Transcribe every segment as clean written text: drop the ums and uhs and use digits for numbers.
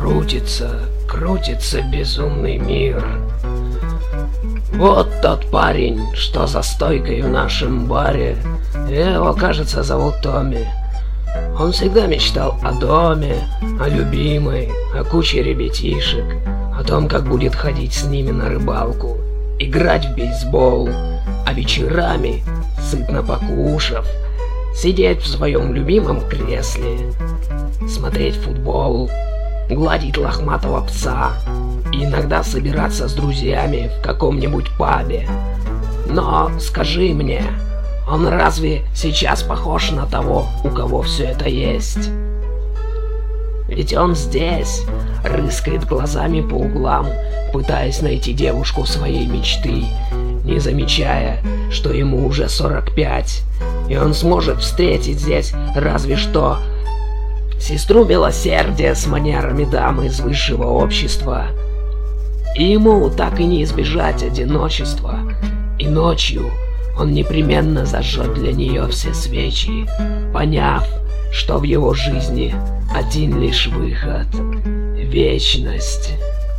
Крутится, крутится безумный мир. Вот тот парень, что за стойкой в нашем баре. Его, кажется, зовут Томми. Он всегда мечтал о доме, о любимой, о куче ребятишек, о том, как будет ходить с ними на рыбалку, играть в бейсбол, а вечерами, сытно покушав, сидеть в своем любимом кресле, смотреть футбол, гладить лохматого пса и иногда собираться с друзьями в каком-нибудь пабе. Но скажи мне, он разве сейчас похож на того, у кого все это есть? Ведь он здесь, рыскает глазами по углам, пытаясь найти девушку своей мечты, не замечая, что ему уже 45, и он сможет встретить здесь разве что сестру милосердия с манерами дамы из высшего общества. И ему так и не избежать одиночества, и ночью он непременно зажжет для нее все свечи, поняв, что в его жизни один лишь выход — вечность.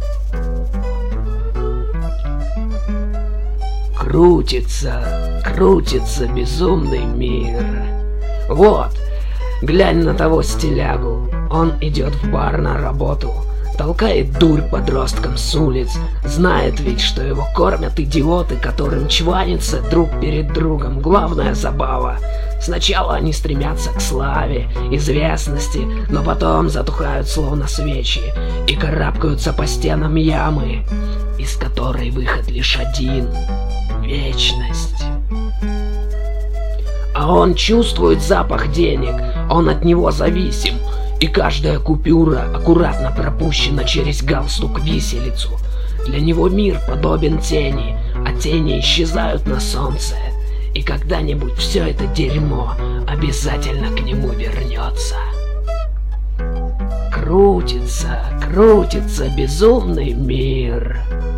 Крутится, крутится безумный мир. Вот, глянь на того стилягу, он идет в бар на работу, толкает дурь подросткам с улиц, знает ведь, что его кормят идиоты, которым чванится друг перед другом главная забава. Сначала они стремятся к славе, известности, но потом затухают словно свечи и карабкаются по стенам ямы, из которой выход лишь один — вечность. А он чувствует запах денег, он от него зависим, и каждая купюра аккуратно пропущена через галстук виселицу. Для него мир подобен тени, а тени исчезают на солнце, и когда-нибудь все это дерьмо обязательно к нему вернется. Крутится, крутится безумный мир.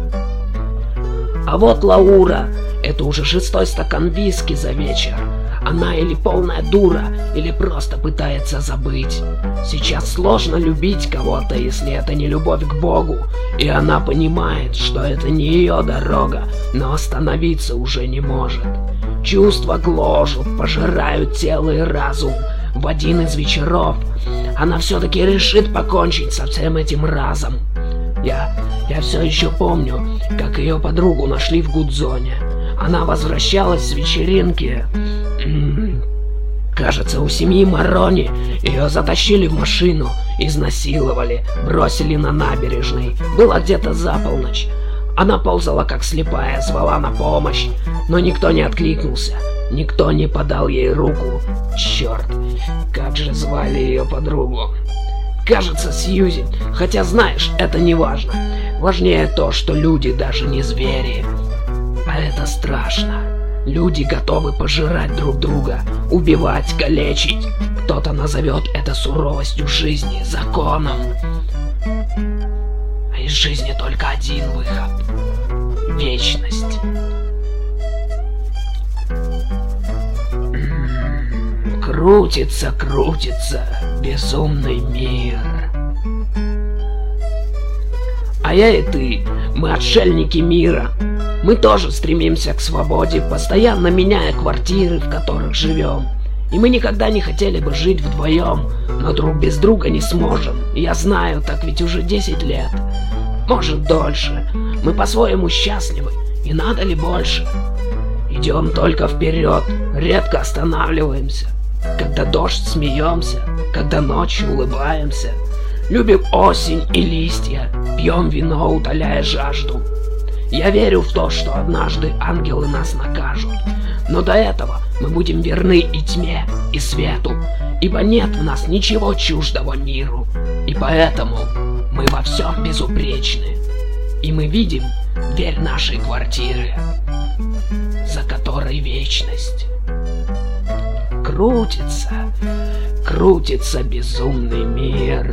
А вот Лаура, это уже 6-й стакан виски за вечер. Она или полная дура, или просто пытается забыть. Сейчас сложно любить кого-то, если это не любовь к Богу, и она понимает, что это не ее дорога, но остановиться уже не может. Чувства гложут, пожирают тело и разум. В один из вечеров она все-таки решит покончить со всем этим разом. Я все еще помню, как ее подругу нашли в Гудзоне. Она возвращалась с вечеринки. Кажется, у семьи Марони. Ее затащили в машину, изнасиловали, бросили на набережной. Было где-то за полночь. Она ползала как слепая, звала на помощь, но никто не откликнулся. Никто не подал ей руку. Черт, как же звали ее подругу? Кажется, Сьюзи, хотя знаешь, это не важно. Важнее то, что люди даже не звери. А это страшно. Люди готовы пожирать друг друга, убивать, калечить. Кто-то назовет это суровостью жизни, законом. А из жизни только один выход — вечность. Крутится, крутится безумный мир. А я и ты, мы отшельники мира. Мы тоже стремимся к свободе, постоянно меняя квартиры, в которых живем. И мы никогда не хотели бы жить вдвоем, но друг без друга не сможем. Я знаю, так ведь уже 10 лет. Может, дольше. Мы по-своему счастливы, и надо ли больше? Идем только вперед, редко останавливаемся. Когда дождь, смеемся, когда ночью улыбаемся. Любим осень и листья, пьем вино, утоляя жажду. Я верю в то, что однажды ангелы нас накажут, но до этого мы будем верны и тьме, и свету, ибо нет в нас ничего чуждого миру, и поэтому мы во всем безупречны. И мы видим дверь нашей квартиры, за которой вечность. Крутится, крутится безумный мир.